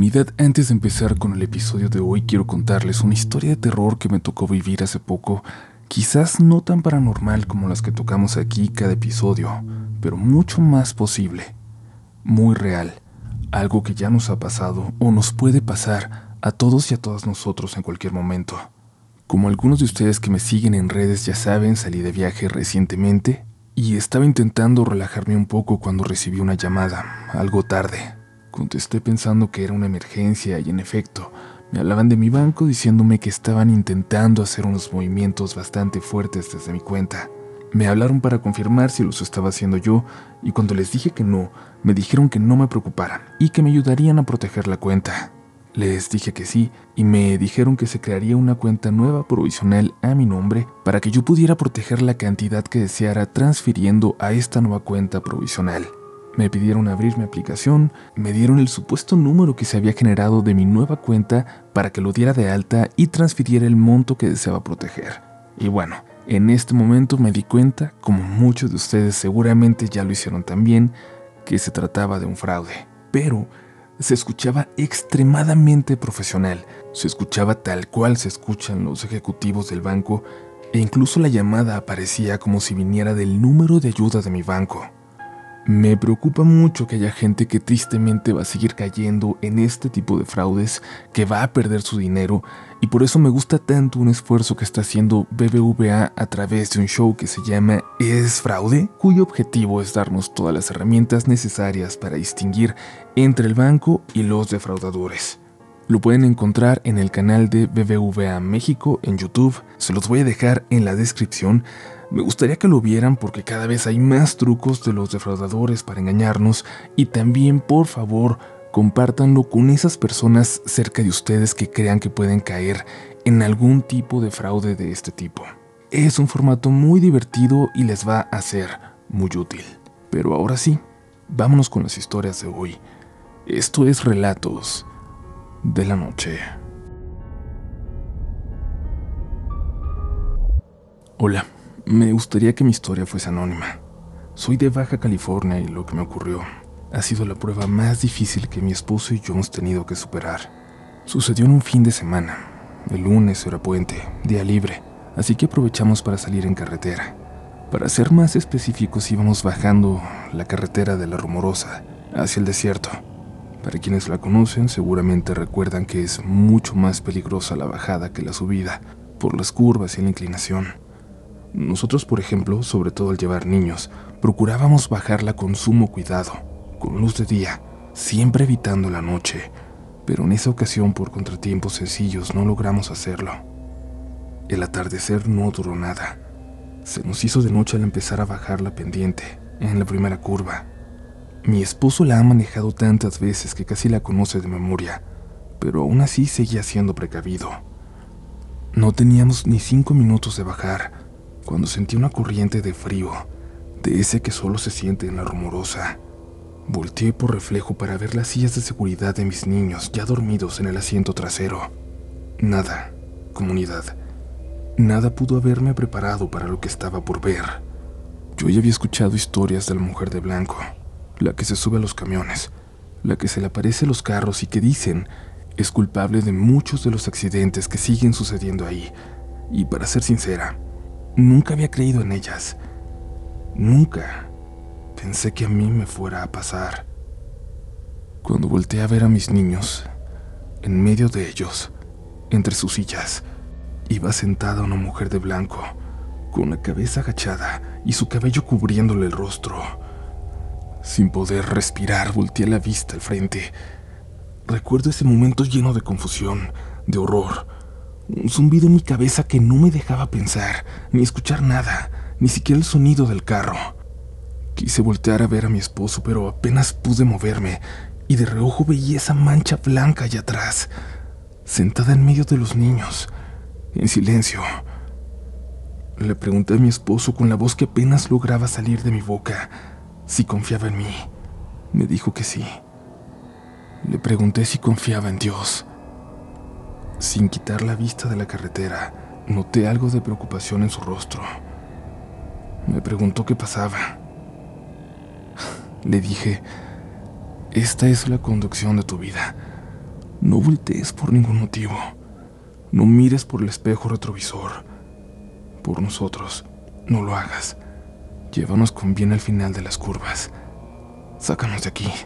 Comunidad, antes de empezar con el episodio de hoy, quiero contarles una historia de terror que me tocó vivir hace poco. Quizás no tan paranormal como las que tocamos aquí cada episodio, pero mucho más posible. Muy real. Algo que ya nos ha pasado o nos puede pasar a todos y a todas nosotros en cualquier momento. Como algunos de ustedes que me siguen en redes ya saben, salí de viaje recientemente y estaba intentando relajarme un poco cuando recibí una llamada, algo tarde. Contesté pensando que era una emergencia y en efecto, me hablaban de mi banco diciéndome que estaban intentando hacer unos movimientos bastante fuertes desde mi cuenta. Me hablaron para confirmar si los estaba haciendo yo y cuando les dije que no, me dijeron que no me preocupara y que me ayudarían a proteger la cuenta. Les dije que sí y me dijeron que se crearía una cuenta nueva provisional a mi nombre para que yo pudiera proteger la cantidad que deseara transfiriendo a esta nueva cuenta provisional. Me pidieron abrir mi aplicación, me dieron el supuesto número que se había generado de mi nueva cuenta para que lo diera de alta y transfiriera el monto que deseaba proteger. Y bueno, en este momento me di cuenta, como muchos de ustedes seguramente ya lo hicieron también, que se trataba de un fraude. Pero se escuchaba extremadamente profesional, se escuchaba tal cual se escuchan los ejecutivos del banco e incluso la llamada aparecía como si viniera del número de ayuda de mi banco. Me preocupa mucho que haya gente que tristemente va a seguir cayendo en este tipo de fraudes, que va a perder su dinero, y por eso me gusta tanto un esfuerzo que está haciendo BBVA a través de un show que se llama ¿Es fraude?, cuyo objetivo es darnos todas las herramientas necesarias para distinguir entre el banco y los defraudadores. Lo pueden encontrar en el canal de BBVA México en YouTube, se los voy a dejar en la descripción. Me gustaría que lo vieran porque cada vez hay más trucos de los defraudadores para engañarnos y también, por favor, compártanlo con esas personas cerca de ustedes que crean que pueden caer en algún tipo de fraude de este tipo. Es un formato muy divertido y les va a ser muy útil. Pero ahora sí, vámonos con las historias de hoy. Esto es Relatos de la Noche. Hola. Me gustaría que mi historia fuese anónima. Soy de Baja California y lo que me ocurrió ha sido la prueba más difícil que mi esposo y yo hemos tenido que superar. Sucedió en un fin de semana. El lunes era puente, día libre, así que aprovechamos para salir en carretera. Para ser más específicos, íbamos bajando la carretera de La Rumorosa hacia el desierto. Para quienes la conocen, seguramente recuerdan que es mucho más peligrosa la bajada que la subida, por las curvas y la inclinación. Nosotros, por ejemplo, sobre todo al llevar niños, procurábamos bajarla con sumo cuidado, con luz de día, siempre evitando la noche, pero en esa ocasión por contratiempos sencillos no logramos hacerlo. El atardecer no duró nada. Se nos hizo de noche al empezar a bajar la pendiente, en la primera curva. Mi esposo la ha manejado tantas veces que casi la conoce de memoria, pero aún así seguía siendo precavido. No teníamos ni 5 minutos de bajar cuando sentí una corriente de frío, de ese que solo se siente en La Rumorosa. Volteé por reflejo para ver las sillas de seguridad de mis niños ya dormidos en el asiento trasero. Nada, comunidad, nada pudo haberme preparado para lo que estaba por ver. Yo ya había escuchado historias de la mujer de blanco, la que se sube a los camiones, la que se le aparece a los carros y que dicen es culpable de muchos de los accidentes que siguen sucediendo ahí. Y para ser sincera, nunca había creído en ellas. Nunca pensé que a mí me fuera a pasar. Cuando volteé a ver a mis niños, en medio de ellos, entre sus sillas, iba sentada una mujer de blanco, con la cabeza agachada y su cabello cubriéndole el rostro. Sin poder respirar, volteé la vista al frente. Recuerdo ese momento lleno de confusión, de horror. Un zumbido en mi cabeza que no me dejaba pensar, ni escuchar nada, ni siquiera el sonido del carro. Quise voltear a ver a mi esposo, pero apenas pude moverme, y de reojo veía esa mancha blanca allá atrás, sentada en medio de los niños, en silencio. Le pregunté a mi esposo con la voz que apenas lograba salir de mi boca si confiaba en mí. Me dijo que sí. Le pregunté si confiaba en Dios. Sin quitar la vista de la carretera, noté algo de preocupación en su rostro. Me preguntó qué pasaba. Le dije, esta es la conducción de tu vida. No voltees por ningún motivo. No mires por el espejo retrovisor. Por nosotros, no lo hagas. Llévanos con bien al final de las curvas. Sácanos de aquí.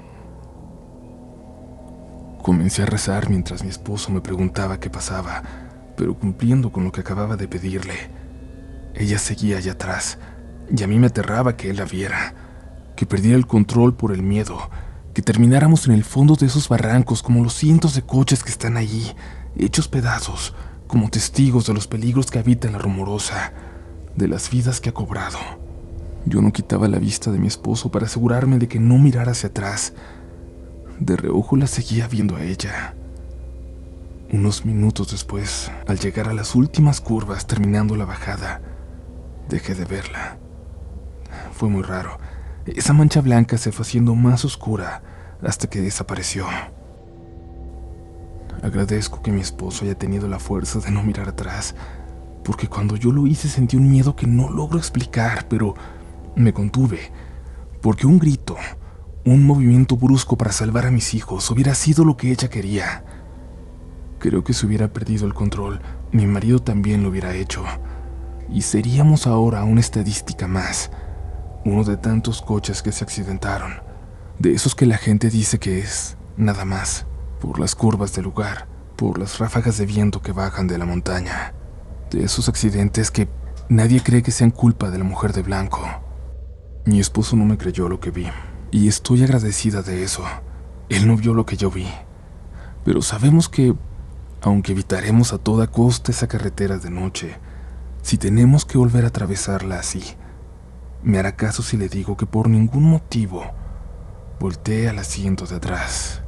Comencé a rezar mientras mi esposo me preguntaba qué pasaba, pero cumpliendo con lo que acababa de pedirle. Ella seguía allá atrás, y a mí me aterraba que él la viera, que perdiera el control por el miedo, que termináramos en el fondo de esos barrancos como los cientos de coches que están allí, hechos pedazos, como testigos de los peligros que habitan la rumorosa, de las vidas que ha cobrado. Yo no quitaba la vista de mi esposo para asegurarme de que no mirara hacia atrás. De reojo la seguía viendo a ella. Unos minutos después, al llegar a las últimas curvas terminando la bajada, dejé de verla. Fue muy raro. Esa mancha blanca se fue haciendo más oscura hasta que desapareció. Agradezco que mi esposo haya tenido la fuerza de no mirar atrás, porque cuando yo lo hice sentí un miedo que no logro explicar, pero me contuve, porque un grito, un movimiento brusco para salvar a mis hijos hubiera sido lo que ella quería. Creo que si hubiera perdido el control, mi marido también lo hubiera hecho, y seríamos ahora una estadística más, uno de tantos coches que se accidentaron, de esos que la gente dice que es nada más, por las curvas del lugar, por las ráfagas de viento que bajan de la montaña, de esos accidentes que nadie cree que sean culpa de la mujer de blanco. Mi esposo no me creyó lo que vi, y estoy agradecida de eso. Él no vio lo que yo vi, pero sabemos que, aunque evitaremos a toda costa esa carretera de noche, si tenemos que volver a atravesarla así, me hará caso si le digo que por ningún motivo voltee al asiento de atrás.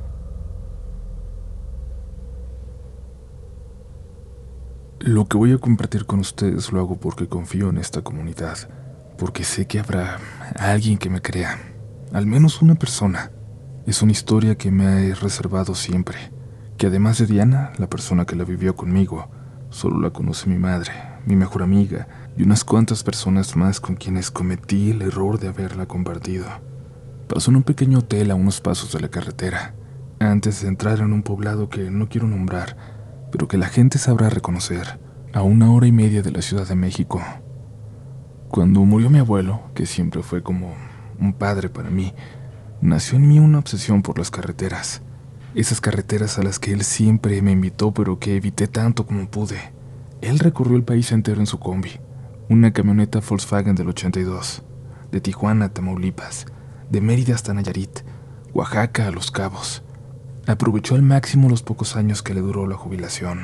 Lo que voy a compartir con ustedes lo hago porque confío en esta comunidad, porque sé que habrá alguien que me crea, al menos una persona. Es una historia que me he reservado siempre, que además de Diana, la persona que la vivió conmigo, solo la conoce mi madre, mi mejor amiga y unas cuantas personas más con quienes cometí el error de haberla compartido. Pasó en un pequeño hotel a unos pasos de la carretera, antes de entrar en un poblado que no quiero nombrar, pero que la gente sabrá reconocer, a 1 hora y media de la Ciudad de México. Cuando murió mi abuelo, que siempre fue como un padre para mí, nació en mí una obsesión por las carreteras. Esas carreteras a las que él siempre me invitó, pero que evité tanto como pude. Él recorrió el país entero en su combi, una camioneta Volkswagen del 82, de Tijuana a Tamaulipas, de Mérida hasta Nayarit, Oaxaca a Los Cabos. Aprovechó al máximo los pocos años que le duró la jubilación.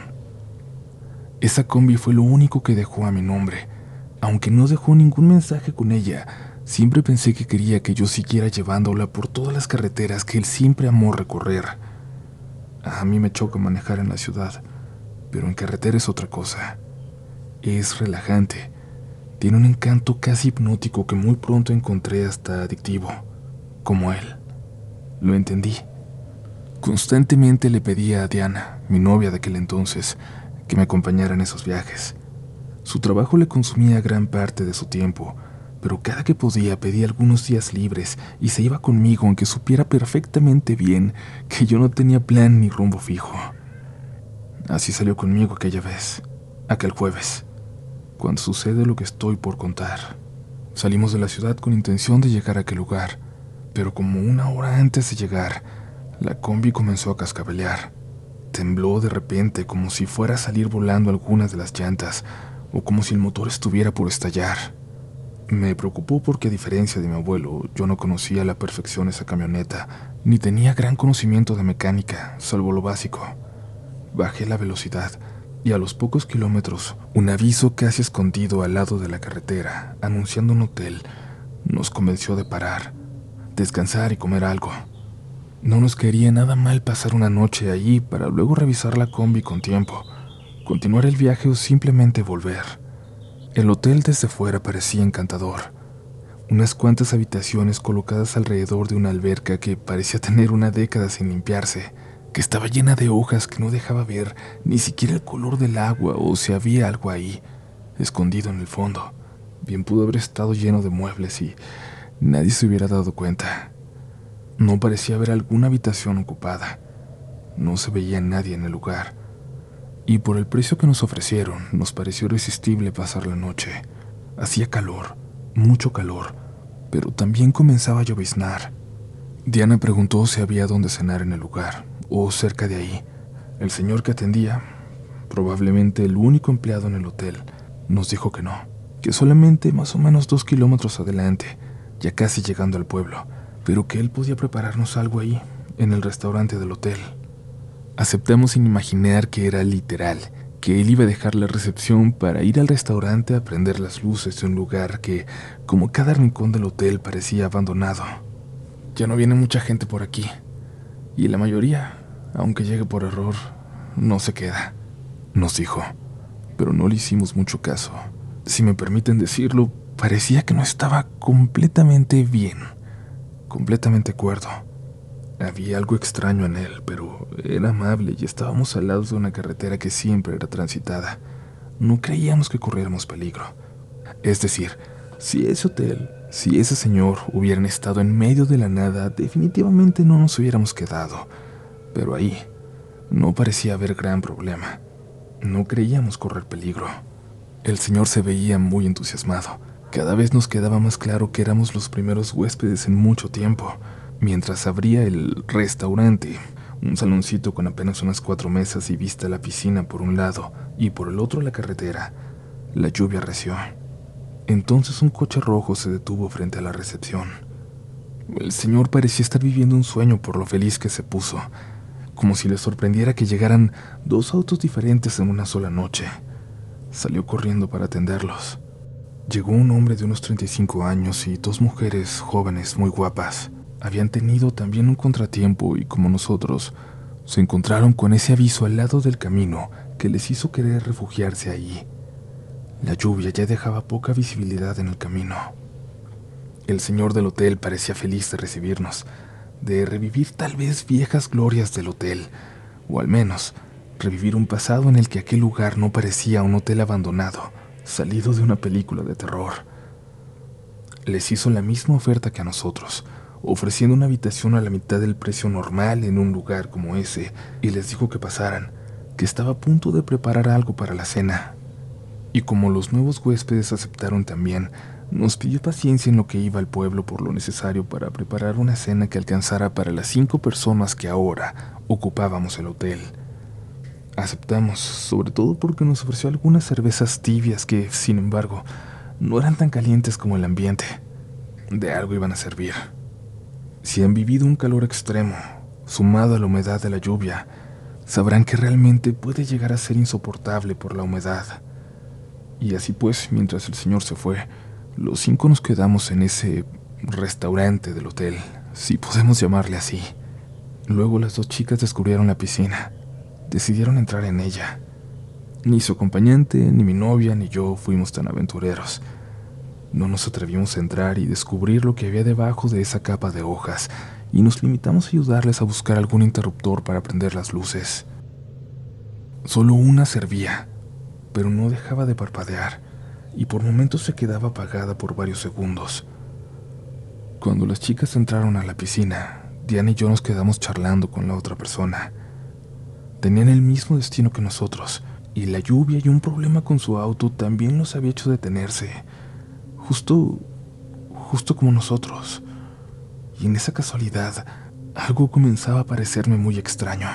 Esa combi fue lo único que dejó a mi nombre. Aunque no dejó ningún mensaje con ella, siempre pensé que quería que yo siguiera llevándola por todas las carreteras que él siempre amó recorrer. A mí me choca manejar en la ciudad, pero en carretera es otra cosa. Es relajante. Tiene un encanto casi hipnótico que muy pronto encontré hasta adictivo, como él. Lo entendí. Constantemente le pedía a Diana, mi novia de aquel entonces, que me acompañara en esos viajes. Su trabajo le consumía gran parte de su tiempo, pero cada que podía pedía algunos días libres y se iba conmigo aunque supiera perfectamente bien que yo no tenía plan ni rumbo fijo. Así salió conmigo aquella vez, aquel jueves, cuando sucede lo que estoy por contar. Salimos de la ciudad con intención de llegar a aquel lugar, pero como 1 hora antes de llegar, la combi comenzó a cascabelear. Tembló de repente como si fuera a salir volando algunas de las llantas o como si el motor estuviera por estallar. Me preocupó porque, a diferencia de mi abuelo, yo no conocía a la perfección esa camioneta, ni tenía gran conocimiento de mecánica, salvo lo básico. Bajé la velocidad y a los pocos kilómetros, un aviso casi escondido al lado de la carretera, anunciando un hotel, nos convenció de parar, descansar y comer algo. No nos quería nada mal pasar una noche allí para luego revisar la combi con tiempo, continuar el viaje o simplemente volver. El hotel desde fuera parecía encantador. Unas cuantas habitaciones colocadas alrededor de una alberca que parecía tener una década sin limpiarse, que estaba llena de hojas que no dejaba ver ni siquiera el color del agua o si había algo ahí, escondido en el fondo. Bien pudo haber estado lleno de muebles y nadie se hubiera dado cuenta. No parecía haber alguna habitación ocupada. No se veía nadie en el lugar, y por el precio que nos ofrecieron, nos pareció irresistible pasar la noche. Hacía calor, mucho calor, pero también comenzaba a lloviznar. Diana preguntó si había dónde cenar en el lugar, o cerca de ahí. El señor que atendía, probablemente el único empleado en el hotel, nos dijo que no, que solamente más o menos 2 kilómetros adelante, ya casi llegando al pueblo, pero que él podía prepararnos algo ahí, en el restaurante del hotel. Aceptamos sin imaginar que era literal, que él iba a dejar la recepción para ir al restaurante a prender las luces de un lugar que, como cada rincón del hotel, parecía abandonado. Ya no viene mucha gente por aquí, y la mayoría, aunque llegue por error, no se queda, nos dijo, pero no le hicimos mucho caso. Si me permiten decirlo, parecía que no estaba completamente bien, completamente cuerdo. Había algo extraño en él, pero era amable y estábamos al lado de una carretera que siempre era transitada. No creíamos que corriéramos peligro. Es decir, si ese hotel, si ese señor hubieran estado en medio de la nada, definitivamente no nos hubiéramos quedado. Pero ahí no parecía haber gran problema. No creíamos correr peligro. El señor se veía muy entusiasmado. Cada vez nos quedaba más claro que éramos los primeros huéspedes en mucho tiempo. Mientras abría el restaurante, un saloncito con apenas unas 4 mesas y vista a la piscina por un lado y por el otro la carretera, la lluvia arreció. Entonces un coche rojo se detuvo frente a la recepción. El señor parecía estar viviendo un sueño por lo feliz que se puso, como si le sorprendiera que llegaran 2 autos diferentes en una sola noche. Salió corriendo para atenderlos. Llegó un hombre de unos 35 años y 2 mujeres jóvenes muy guapas. Habían tenido también un contratiempo y, como nosotros, se encontraron con ese aviso al lado del camino que les hizo querer refugiarse ahí. La lluvia ya dejaba poca visibilidad en el camino. El señor del hotel parecía feliz de recibirnos, de revivir tal vez viejas glorias del hotel, o al menos revivir un pasado en el que aquel lugar no parecía un hotel abandonado, salido de una película de terror. Les hizo la misma oferta que a nosotros, ofreciendo una habitación a la mitad del precio normal en un lugar como ese, y les dijo que pasaran, que estaba a punto de preparar algo para la cena. Y como los nuevos huéspedes aceptaron también, nos pidió paciencia en lo que iba al pueblo por lo necesario para preparar una cena que alcanzara para las 5 personas que ahora ocupábamos el hotel. Aceptamos, sobre todo porque nos ofreció algunas cervezas tibias que, sin embargo, no eran tan calientes como el ambiente. De algo iban a servir. Si han vivido un calor extremo, sumado a la humedad de la lluvia, sabrán que realmente puede llegar a ser insoportable por la humedad. Y así pues, mientras el señor se fue, los 5 nos quedamos en ese restaurante del hotel, si podemos llamarle así. Luego las 2 chicas descubrieron la piscina. Decidieron entrar en ella. Ni su acompañante, ni mi novia, ni yo fuimos tan aventureros. No nos atrevimos a entrar y descubrir lo que había debajo de esa capa de hojas, y nos limitamos a ayudarles a buscar algún interruptor para prender las luces. Solo una servía, pero no dejaba de parpadear, y por momentos se quedaba apagada por varios segundos. Cuando las chicas entraron a la piscina, Diana y yo nos quedamos charlando con la otra persona. Tenían el mismo destino que nosotros, y la lluvia y un problema con su auto también los había hecho detenerse. Justo como nosotros. Y en esa casualidad, algo comenzaba a parecerme muy extraño.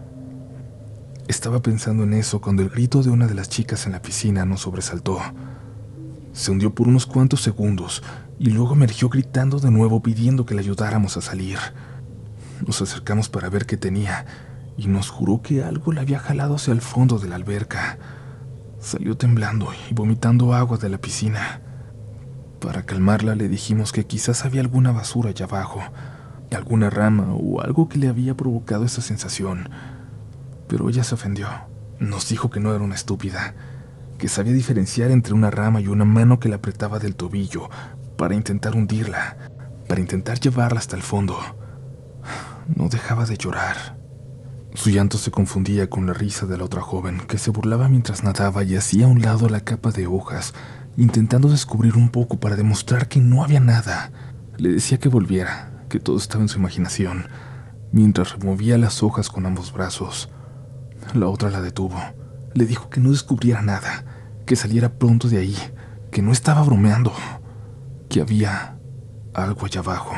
Estaba pensando en eso cuando el grito de una de las chicas en la piscina nos sobresaltó. Se hundió por unos cuantos segundos y luego emergió gritando de nuevo pidiendo que le ayudáramos a salir. Nos acercamos para ver qué tenía y nos juró que algo la había jalado hacia el fondo de la alberca. Salió temblando y vomitando agua de la piscina. Para calmarla le dijimos que quizás había alguna basura allá abajo, alguna rama o algo que le había provocado esa sensación. Pero ella se ofendió. Nos dijo que no era una estúpida, que sabía diferenciar entre una rama y una mano que la apretaba del tobillo para intentar hundirla, para intentar llevarla hasta el fondo. No dejaba de llorar. Su llanto se confundía con la risa de la otra joven, que se burlaba mientras nadaba y hacía a un lado la capa de hojas, intentando descubrir un poco para demostrar que no había nada. Le decía que volviera, que todo estaba en su imaginación, mientras removía las hojas con ambos brazos. La otra la detuvo. Le dijo que no descubriera nada, que saliera pronto de ahí, que no estaba bromeando, que había algo allá abajo.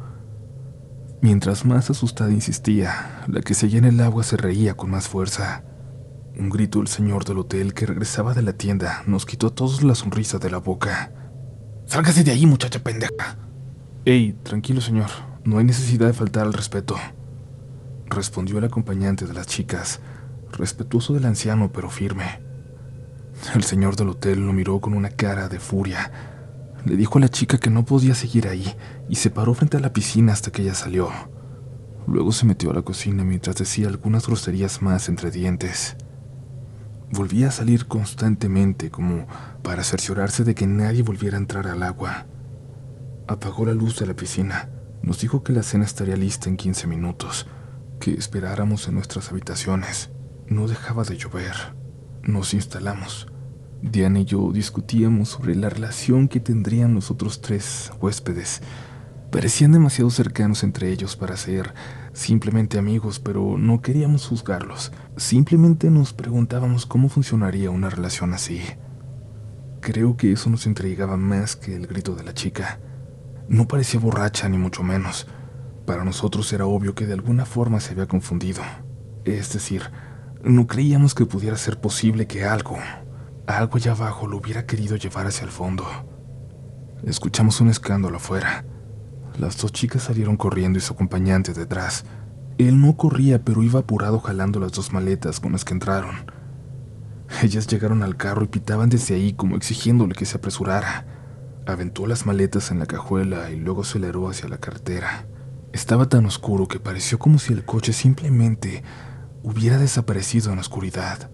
Mientras más asustada insistía, la que seguía en el agua se reía con más fuerza. Un grito del señor del hotel que regresaba de la tienda nos quitó a todos la sonrisa de la boca. ¡Sálgase de ahí, muchacha pendeja! «Ey, tranquilo, señor, no hay necesidad de faltar al respeto», respondió el acompañante de las chicas, respetuoso del anciano pero firme. El señor del hotel lo miró con una cara de furia. Le dijo a la chica que no podía seguir ahí y se paró frente a la piscina hasta que ella salió. Luego se metió a la cocina mientras decía algunas groserías más entre dientes. Volvía a salir constantemente como para cerciorarse de que nadie volviera a entrar al agua. Apagó la luz de la piscina. Nos dijo que la cena estaría lista en 15 minutos, que esperáramos en nuestras habitaciones. No dejaba de llover. Nos instalamos. Diana y yo discutíamos sobre la relación que tendrían los otros 3 huéspedes. Parecían demasiado cercanos entre ellos para ser simplemente amigos, pero no queríamos juzgarlos. Simplemente nos preguntábamos cómo funcionaría una relación así. Creo que eso nos intrigaba más que el grito de la chica. No parecía borracha ni mucho menos. Para nosotros era obvio que de alguna forma se había confundido. Es decir, no creíamos que pudiera ser posible que algo allá abajo lo hubiera querido llevar hacia el fondo. Escuchamos un escándalo afuera. Las 2 chicas salieron corriendo y su acompañante detrás. Él no corría, pero iba apurado jalando las 2 maletas con las que entraron. Ellas llegaron al carro y pitaban desde ahí como exigiéndole que se apresurara. Aventó las maletas en la cajuela y luego aceleró hacia la carretera. Estaba tan oscuro que pareció como si el coche simplemente hubiera desaparecido en la oscuridad.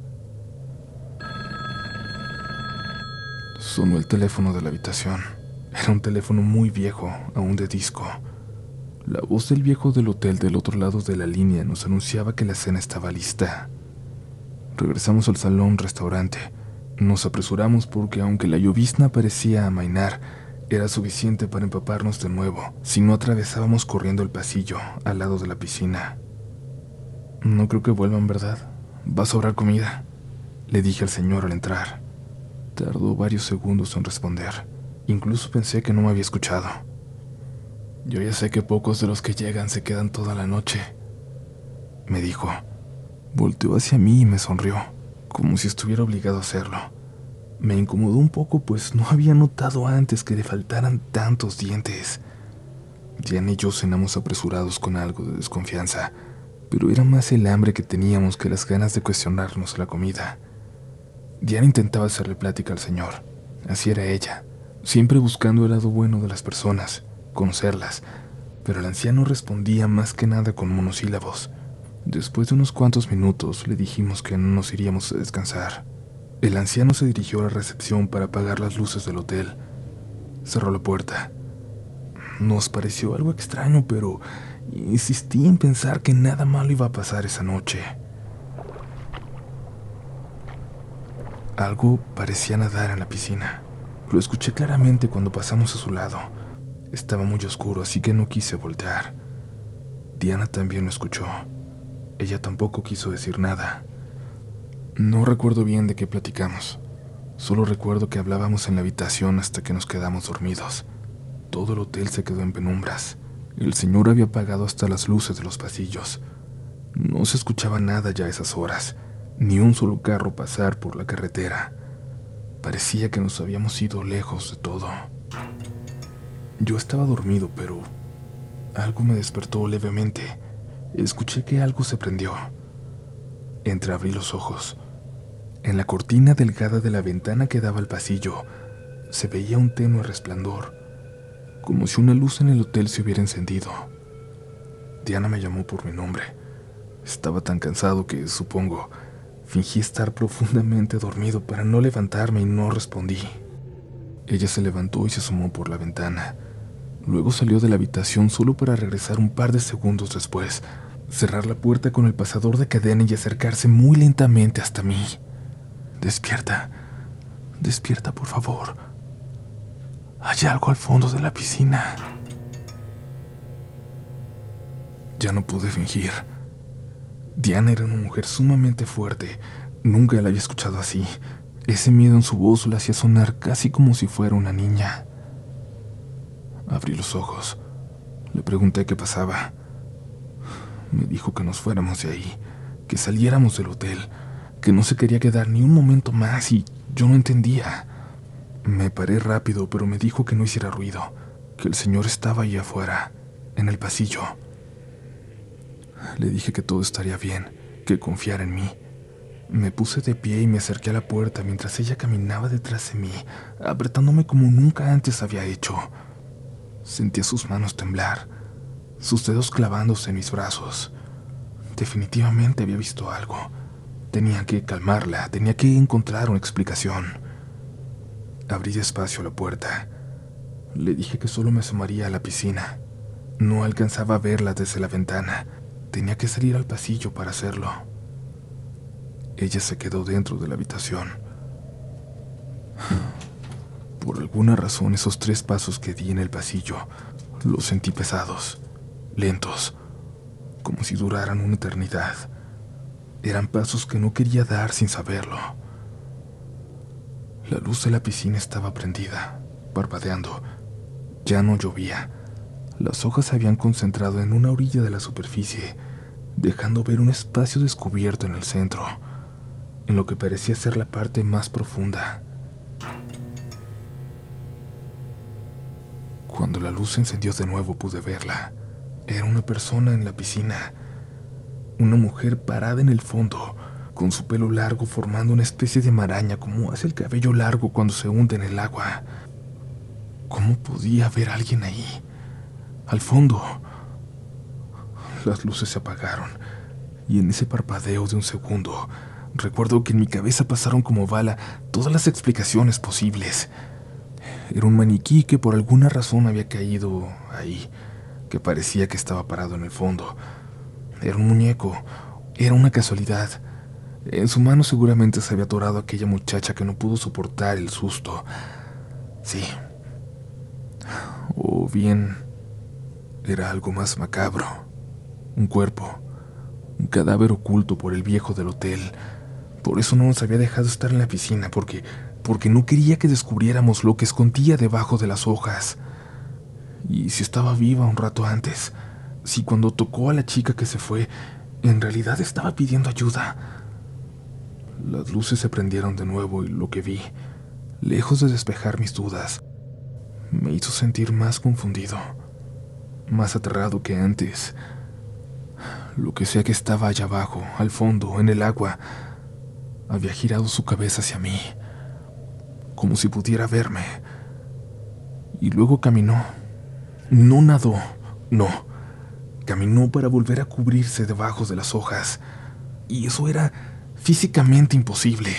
Sonó el teléfono de la habitación. Era un teléfono muy viejo, aún de disco. La voz del viejo del hotel del otro lado de la línea nos anunciaba que la cena estaba lista. Regresamos al salón-restaurante. Nos apresuramos porque, aunque la llovizna parecía amainar, era suficiente para empaparnos de nuevo si no atravesábamos corriendo el pasillo al lado de la piscina. «No creo que vuelvan, ¿verdad? Va a sobrar comida», le dije al señor al entrar. Tardó varios segundos en responder. Incluso pensé que no me había escuchado. «Yo ya sé que pocos de los que llegan se quedan toda la noche», me dijo. Volteó hacia mí y me sonrió, como si estuviera obligado a hacerlo. Me incomodó un poco, pues no había notado antes que le faltaran tantos dientes. Diana y yo cenamos apresurados con algo de desconfianza, pero era más el hambre que teníamos que las ganas de cuestionarnos la comida. Diana intentaba hacerle plática al señor. Así era ella, siempre buscando el lado bueno de las personas, conocerlas, pero el anciano respondía más que nada con monosílabos. Después de unos cuantos minutos le dijimos que no nos iríamos a descansar. El anciano se dirigió a la recepción para apagar las luces del hotel. Cerró la puerta. Nos pareció algo extraño, pero insistí en pensar que nada malo iba a pasar esa noche. Algo parecía nadar en la piscina. Lo escuché claramente cuando pasamos a su lado. Estaba muy oscuro, así que no quise voltear. Diana también lo escuchó. Ella tampoco quiso decir nada. No recuerdo bien de qué platicamos. Solo recuerdo que hablábamos en la habitación hasta que nos quedamos dormidos. Todo el hotel se quedó en penumbras. El señor había apagado hasta las luces de los pasillos. No se escuchaba nada ya a esas horas, ni un solo carro pasar por la carretera. Parecía que nos habíamos ido lejos de todo. Yo estaba dormido, pero algo me despertó levemente. Escuché que algo se prendió. Entreabrí los ojos. En la cortina delgada de la ventana que daba al pasillo se veía un tenue resplandor, como si una luz en el hotel se hubiera encendido. Diana me llamó por mi nombre. Estaba tan cansado que, supongo, fingí estar profundamente dormido para no levantarme y no respondí. Ella se levantó y se asomó por la ventana. Luego salió de la habitación solo para regresar un par de segundos después, cerrar la puerta con el pasador de cadena y acercarse muy lentamente hasta mí. «Despierta, despierta, por favor. Hay algo al fondo de la piscina». Ya no pude fingir. Diana era una mujer sumamente fuerte. Nunca la había escuchado así. Ese miedo en su voz la hacía sonar casi como si fuera una niña. Abrí los ojos. Le pregunté qué pasaba. Me dijo que nos fuéramos de ahí, que saliéramos del hotel, que no se quería quedar ni un momento más y yo no entendía. Me paré rápido, pero me dijo que no hiciera ruido, que el señor estaba ahí afuera, en el pasillo. Le dije que todo estaría bien, que confiara en mí. Me puse de pie y me acerqué a la puerta mientras ella caminaba detrás de mí, apretándome como nunca antes había hecho. Sentía sus manos temblar, sus dedos clavándose en mis brazos. Definitivamente había visto algo. Tenía que calmarla, tenía que encontrar una explicación. Abrí despacio la puerta. Le dije que solo me asomaría a la piscina. No alcanzaba a verla desde la ventana. Tenía que salir al pasillo para hacerlo. Ella se quedó dentro de la habitación. Por alguna razón, esos 3 pasos que di en el pasillo los sentí pesados, lentos, como si duraran una eternidad. Eran pasos que no quería dar sin saberlo. La luz de la piscina estaba prendida, parpadeando. Ya no llovía. Las hojas se habían concentrado en una orilla de la superficie, dejando ver un espacio descubierto en el centro, en lo que parecía ser la parte más profunda. Cuando la luz se encendió de nuevo pude verla. Era una persona en la piscina. Una mujer parada en el fondo, con su pelo largo formando una especie de maraña como hace el cabello largo cuando se hunde en el agua. ¿Cómo podía haber alguien ahí? Al fondo. Las luces se apagaron, y en ese parpadeo de un segundo, recuerdo que en mi cabeza pasaron como bala todas las explicaciones posibles. Era un maniquí que por alguna razón había caído ahí, que parecía que estaba parado en el fondo. Era un muñeco, era una casualidad. En su mano seguramente se había atorado aquella muchacha que no pudo soportar el susto. Sí. O bien, era algo más macabro. Un cuerpo, un cadáver oculto por el viejo del hotel. Por eso no nos había dejado estar en la piscina, porque no quería que descubriéramos lo que escondía debajo de las hojas. Y si estaba viva un rato antes, si cuando tocó a la chica que se fue, en realidad estaba pidiendo ayuda. Las luces se prendieron de nuevo y lo que vi, lejos de despejar mis dudas, me hizo sentir más confundido, más aterrado que antes. Lo que sea que estaba allá abajo, al fondo, en el agua, había girado su cabeza hacia mí, como si pudiera verme. Y luego caminó. No nadó, no. Caminó para volver a cubrirse debajo de las hojas. Y eso era físicamente imposible.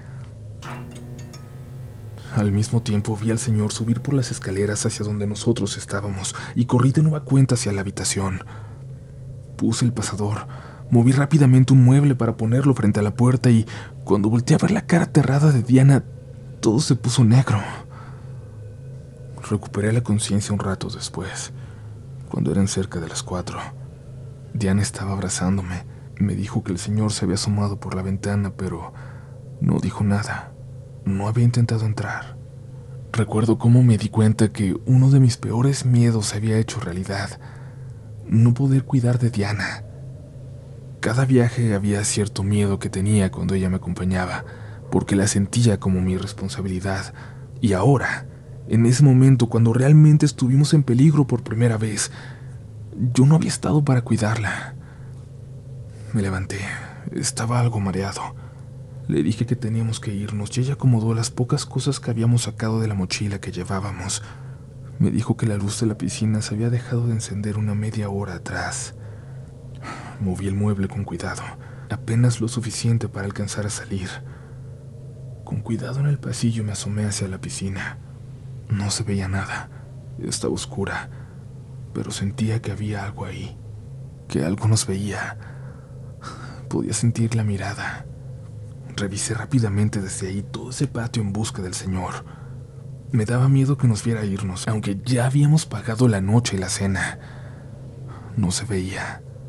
Al mismo tiempo vi al señor subir por las escaleras hacia donde nosotros estábamos y corrí de nueva cuenta hacia la habitación. Puse el pasador, moví rápidamente un mueble para ponerlo frente a la puerta y cuando volteé a ver la cara aterrada de Diana, todo se puso negro. Recuperé la conciencia un rato después, cuando eran cerca de las 4. Diana estaba abrazándome. Me dijo que el señor se había asomado por la ventana, pero no dijo nada. No había intentado entrar. Recuerdo cómo me di cuenta que uno de mis peores miedos se había hecho realidad. No poder cuidar de Diana. Cada viaje había cierto miedo que tenía cuando ella me acompañaba, porque la sentía como mi responsabilidad. Y ahora, en ese momento, cuando realmente estuvimos en peligro por primera vez, yo no había estado para cuidarla. Me levanté. Estaba algo mareado. Le dije que teníamos que irnos y ella acomodó las pocas cosas que habíamos sacado de la mochila que llevábamos. Me dijo que la luz de la piscina se había dejado de encender una media hora atrás. Moví el mueble con cuidado, apenas lo suficiente para alcanzar a salir. Con cuidado en el pasillo me asomé hacia la piscina. No se veía nada. Estaba oscura, pero sentía que había algo ahí, que algo nos veía. Podía sentir la mirada. Revisé rápidamente desde ahí todo ese patio en busca del señor. Me daba miedo que nos viera irnos, aunque ya habíamos pagado la noche y la cena. No se veía.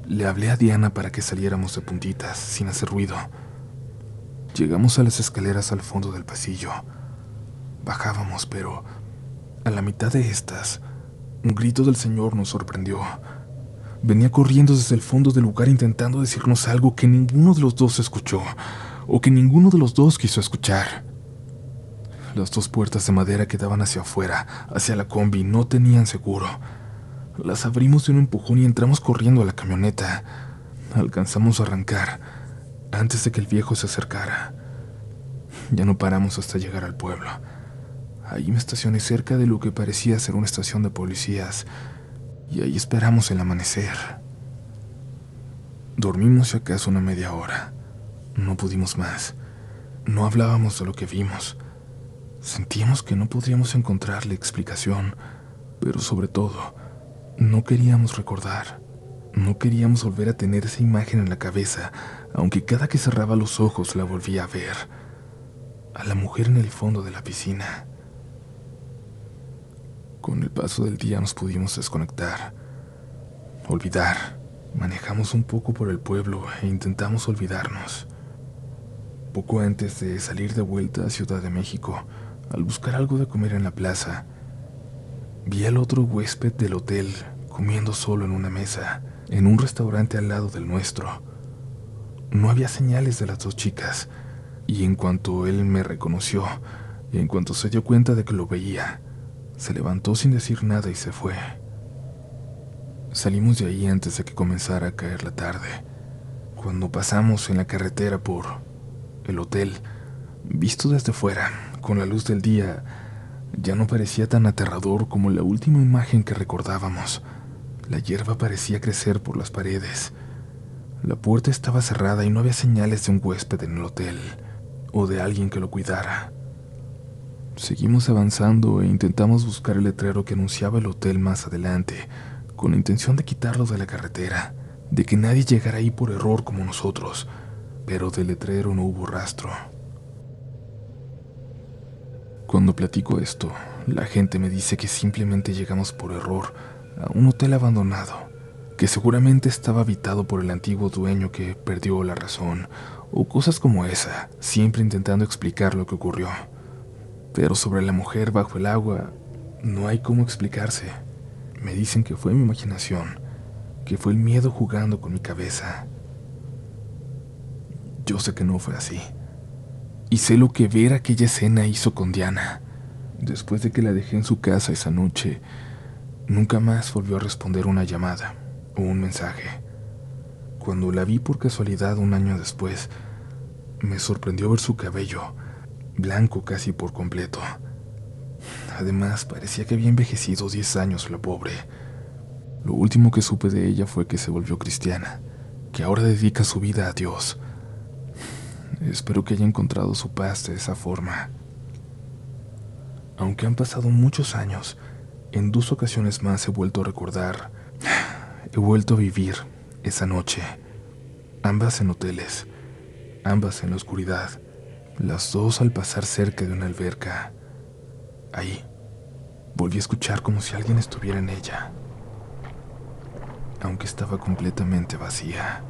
Le hablé a Diana para que saliéramos de puntitas, sin hacer ruido. Llegamos a las escaleras al fondo del pasillo. Bajábamos, pero a la mitad de estas, un grito del señor nos sorprendió. Venía corriendo desde el fondo del lugar intentando decirnos algo que ninguno de los dos escuchó, o que ninguno de los dos quiso escuchar. Las dos puertas de madera que daban hacia afuera, hacia la combi, no tenían seguro. Las abrimos de un empujón y entramos corriendo a la camioneta. Alcanzamos a arrancar antes de que el viejo se acercara. Ya no paramos hasta llegar al pueblo. Ahí me estacioné cerca de lo que parecía ser una estación de policías, y ahí esperamos el amanecer. Dormimos si acaso una media hora. No pudimos más. No hablábamos de lo que vimos. Sentíamos que no podríamos encontrarle explicación, pero sobre todo, no queríamos recordar. No queríamos volver a tener esa imagen en la cabeza, aunque cada que cerraba los ojos la volvía a ver. A la mujer en el fondo de la piscina. Con el paso del día nos pudimos desconectar, olvidar. Manejamos un poco por el pueblo e intentamos olvidarnos. Poco antes de salir de vuelta a Ciudad de México, al buscar algo de comer en la plaza, vi al otro huésped del hotel comiendo solo en una mesa, en un restaurante al lado del nuestro. No había señales de las dos chicas, y en cuanto él me reconoció, y en cuanto se dio cuenta de que lo veía, se levantó sin decir nada y se fue. Salimos de ahí antes de que comenzara a caer la tarde. Cuando pasamos en la carretera por el hotel, visto desde fuera, con la luz del día, ya no parecía tan aterrador como la última imagen que recordábamos. La hierba parecía crecer por las paredes. La puerta estaba cerrada y no había señales de un huésped en el hotel, o de alguien que lo cuidara. Seguimos avanzando e intentamos buscar el letrero que anunciaba el hotel más adelante, con la intención de quitarlo de la carretera, de que nadie llegara ahí por error como nosotros, pero del letrero no hubo rastro. Cuando platico esto, la gente me dice que simplemente llegamos por error a un hotel abandonado, que seguramente estaba habitado por el antiguo dueño que perdió la razón, o cosas como esa, siempre intentando explicar lo que ocurrió. Pero sobre la mujer bajo el agua, no hay cómo explicarse. Me dicen que fue mi imaginación, que fue el miedo jugando con mi cabeza. Yo sé que no fue así. Y sé lo que ver aquella escena hizo con Diana. Después de que la dejé en su casa esa noche, nunca más volvió a responder una llamada o un mensaje. Cuando la vi por casualidad un año después, me sorprendió ver su cabello, blanco casi por completo. Además, parecía que había envejecido 10 años la pobre. Lo último que supe de ella fue que se volvió cristiana, que ahora dedica su vida a Dios. Espero que haya encontrado su paz de esa forma. Aunque han pasado muchos años, en 2 ocasiones más he vuelto a recordar, he vuelto a vivir esa noche. Ambas en hoteles, ambas en la oscuridad, las dos al pasar cerca de una alberca. Ahí, volví a escuchar como si alguien estuviera en ella, aunque estaba completamente vacía.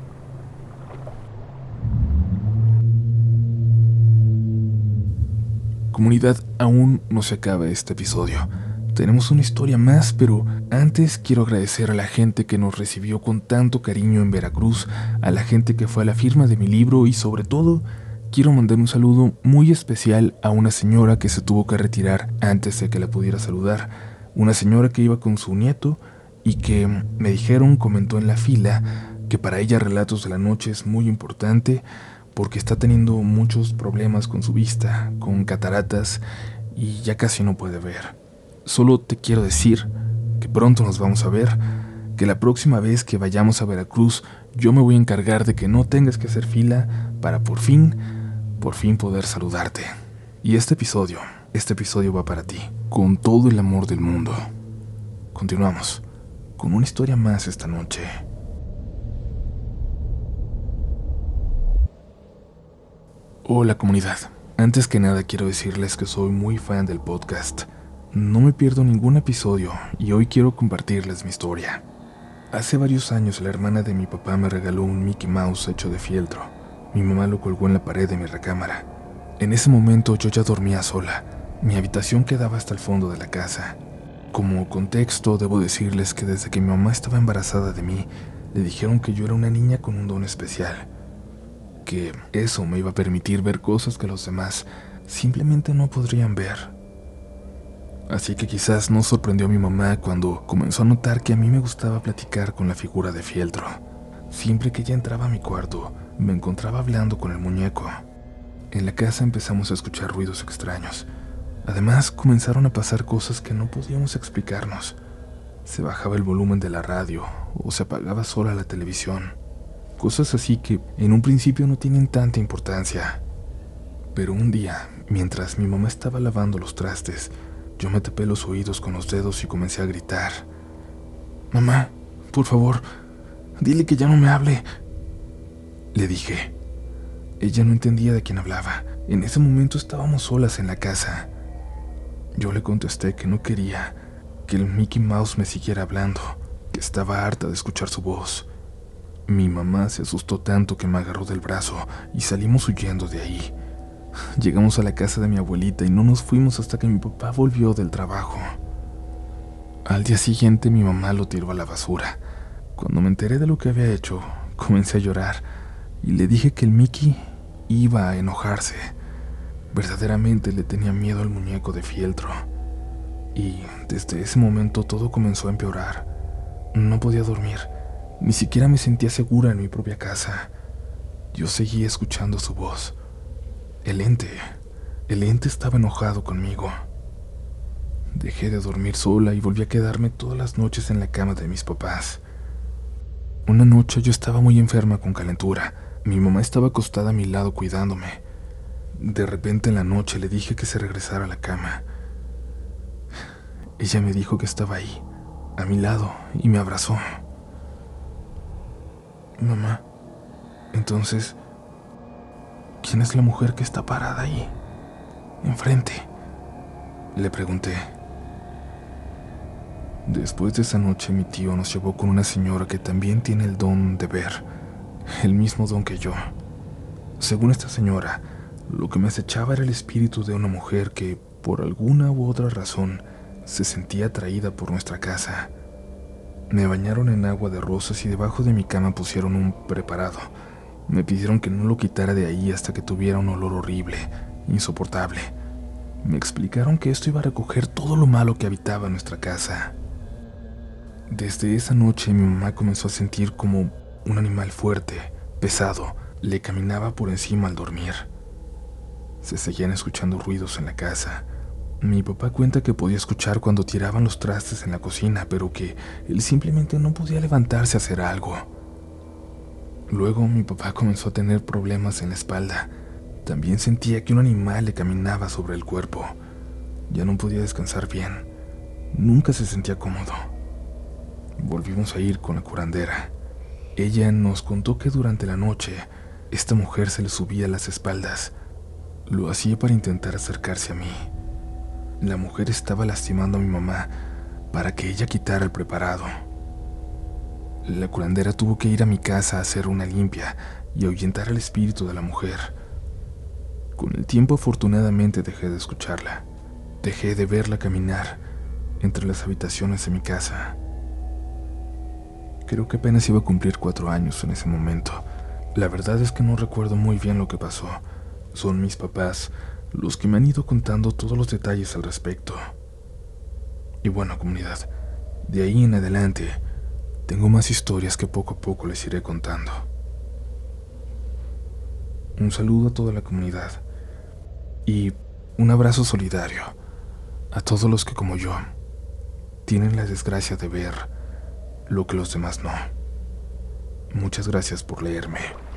Comunidad, aún no se acaba este episodio. Tenemos una historia más, pero antes quiero agradecer a la gente que nos recibió con tanto cariño en Veracruz, a la gente que fue a la firma de mi libro y sobre todo quiero mandar un saludo muy especial a una señora que se tuvo que retirar antes de que la pudiera saludar. Una señora que iba con su nieto y que me dijeron, comentó en la fila, que para ella Relatos de la Noche es muy importante porque está teniendo muchos problemas con su vista, con cataratas y ya casi no puede ver. Solo te quiero decir que pronto nos vamos a ver, que la próxima vez que vayamos a Veracruz yo me voy a encargar de que no tengas que hacer fila para por fin poder saludarte. Y este episodio va para ti, con todo el amor del mundo. Continuamos con una historia más esta noche. Hola comunidad, antes que nada quiero decirles que soy muy fan del podcast. No me pierdo ningún episodio y hoy quiero compartirles mi historia. Hace varios años la hermana de mi papá me regaló un Mickey Mouse hecho de fieltro. Mi mamá lo colgó en la pared de mi recámara. En ese momento yo ya dormía sola. Mi habitación quedaba hasta el fondo de la casa. Como contexto, debo decirles que desde que mi mamá estaba embarazada de mí, le dijeron que yo era una niña con un don especial, que eso me iba a permitir ver cosas que los demás simplemente no podrían ver. Así que quizás no sorprendió a mi mamá cuando comenzó a notar que a mí me gustaba platicar con la figura de fieltro. Siempre que ella entraba a mi cuarto, me encontraba hablando con el muñeco. En la casa empezamos a escuchar ruidos extraños. Además, comenzaron a pasar cosas que no podíamos explicarnos. Se bajaba el volumen de la radio o se apagaba sola la televisión. Cosas así que en un principio no tienen tanta importancia. Pero un día, mientras mi mamá estaba lavando los trastes, yo me tapé los oídos con los dedos y comencé a gritar. «Mamá, por favor, dile que ya no me hable», le dije. Ella no entendía de quién hablaba. En ese momento estábamos solas en la casa. Yo le contesté que no quería que el Mickey Mouse me siguiera hablando, que estaba harta de escuchar su voz. Mi mamá se asustó tanto que me agarró del brazo y salimos huyendo de ahí. Llegamos a la casa de mi abuelita y no nos fuimos hasta que mi papá volvió del trabajo. Al día siguiente mi mamá lo tiró a la basura. Cuando me enteré de lo que había hecho, comencé a llorar y le dije que el Mickey iba a enojarse. Verdaderamente le tenía miedo al muñeco de fieltro. Y desde ese momento todo comenzó a empeorar. No podía dormir, ni siquiera me sentía segura en mi propia casa. Yo seguía escuchando su voz. El ente estaba enojado conmigo. Dejé de dormir sola y volví a quedarme todas las noches en la cama de mis papás. Una noche yo estaba muy enferma con calentura. Mi mamá estaba acostada a mi lado cuidándome. De repente en la noche le dije que se regresara a la cama. Ella me dijo que estaba ahí, a mi lado, y me abrazó. «Mamá, entonces, ¿quién es la mujer que está parada ahí, enfrente?», le pregunté. Después de esa noche mi tío nos llevó con una señora que también tiene el don de ver, el mismo don que yo. Según esta señora, lo que me acechaba era el espíritu de una mujer que, por alguna u otra razón, se sentía atraída por nuestra casa. Me bañaron en agua de rosas y debajo de mi cama pusieron un preparado. Me pidieron que no lo quitara de ahí hasta que tuviera un olor horrible, insoportable. Me explicaron que esto iba a recoger todo lo malo que habitaba en nuestra casa. Desde esa noche mi mamá comenzó a sentir como un animal fuerte, pesado, le caminaba por encima al dormir. Se seguían escuchando ruidos en la casa. Mi papá cuenta que podía escuchar cuando tiraban los trastes en la cocina, pero que él simplemente no podía levantarse a hacer algo. Luego mi papá comenzó a tener problemas en la espalda. También sentía que un animal le caminaba sobre el cuerpo. Ya no podía descansar bien. Nunca se sentía cómodo. Volvimos a ir con la curandera. Ella nos contó que durante la noche esta mujer se le subía a las espaldas. Lo hacía para intentar acercarse a mí. La mujer estaba lastimando a mi mamá para que ella quitara el preparado. La curandera tuvo que ir a mi casa a hacer una limpia y ahuyentar al espíritu de la mujer. Con el tiempo, afortunadamente, dejé de escucharla. Dejé de verla caminar entre las habitaciones de mi casa. Creo que apenas iba a cumplir 4 años en ese momento. La verdad es que no recuerdo muy bien lo que pasó. Son mis papás los que me han ido contando todos los detalles al respecto. Y bueno, comunidad, de ahí en adelante tengo más historias que poco a poco les iré contando. Un saludo a toda la comunidad y un abrazo solidario a todos los que, como yo, tienen la desgracia de ver lo que los demás no. Muchas gracias por leerme.